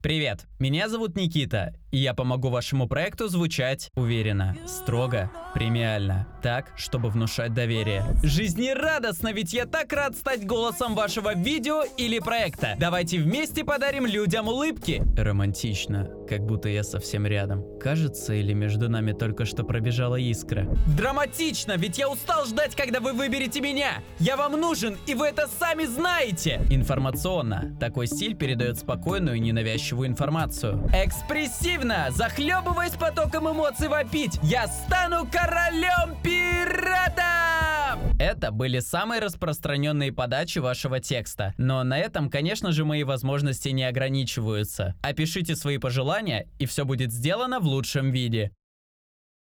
Привет, меня зовут Никита, и я помогу вашему проекту звучать уверенно, строго, премиально, так, чтобы внушать доверие. Жизнерадостно, ведь я так рад стать голосом вашего видео или проекта. Давайте вместе подарим людям улыбки. Романтично, как будто я совсем рядом. Кажется, или между нами только что пробежала искра. Драматично, ведь я устал ждать, когда вы выберете меня. Я вам нужен, и вы это сами знаете. Информационно. Такой стиль передает спокойную и ненавязчивую информацию. Экспрессивно, захлебываясь потоком эмоций вопить. Я стану королем пиратов! Это были самые распространенные подачи вашего текста. Но на этом, конечно же, мои возможности не ограничиваются. Опишите свои пожелания, и все будет сделано в лучшем виде.